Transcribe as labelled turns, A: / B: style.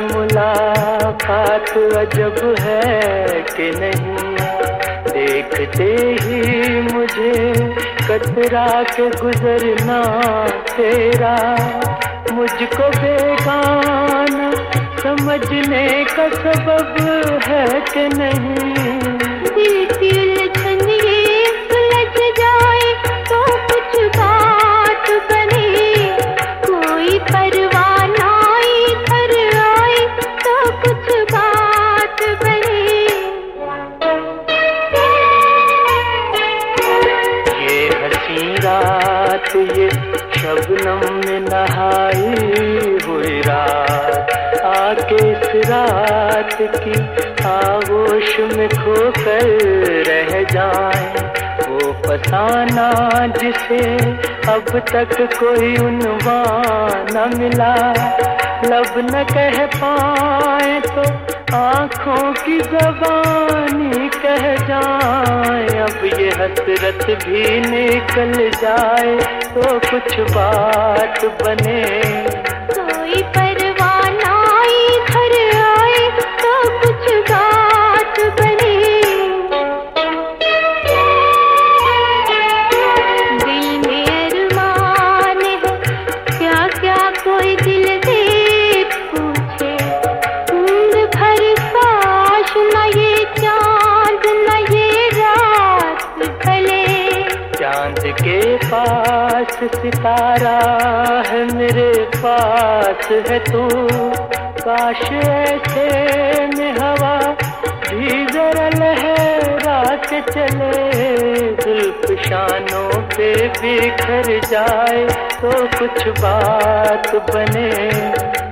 A: मुलाकात अजब है कि नहीं, देखते ही मुझे कतरा के गुजरना तेरा मुझको बेगाना समझने का सबब है कि नहीं।
B: दिल की उलझन ये सुलझ जाए तो कुछ बात बने, कोई परवाह ना इधर आए तो कुछ बात बने।
A: ये हंसी रात ये शबनम में नहाई हुई रात आके इस रात की आगोश में खोकर रह जाए, वो फसाना जिसे अब तक कोई उन्वान न मिला, लब न कह पाए तो आँखों की ज़बानी कह जाए। अब ये हसरत भी निकल जाए तो कुछ बात बने,
B: कोई परवाह ना इधर आए तो कुछ बात बने। दिल में अरमान है क्या क्या कोई दिल दे पूछे, उम्र भर काश न ये चांद न ये रात ढले।
A: चांद के पास सितारा है मेरे पास है तू, काश ऐसे में हवा भी जरा लहरा के चले, जुल्फ शानों पे बिखर जाए तो कुछ बात बने।